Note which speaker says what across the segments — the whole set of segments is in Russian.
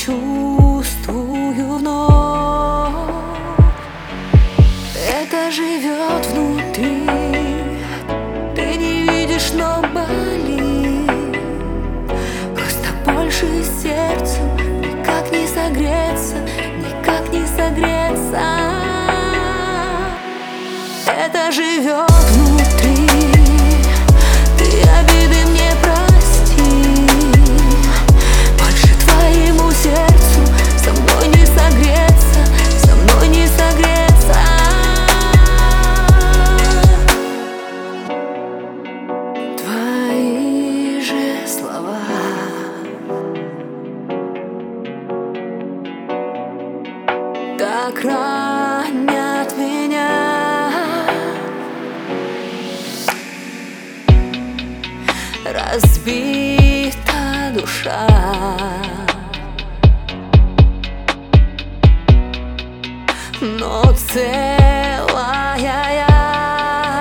Speaker 1: чувствую вновь. Это живет внутри, ты не видишь, но болит. Просто больше сердцу никак не согреться, никак не согреться. Это живет внутри, ты обиды мне прости. Больше твоему сердцу со мной не согреться, со мной не согреться. Твои же слова так ранят меня. Разбита душа, но целая я.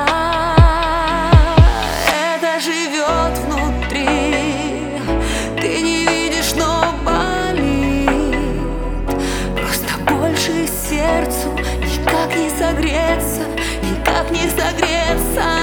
Speaker 1: Это живет внутри, ты не видишь, но болит. Просто больше сердцу никак не согреться, никак не согреться.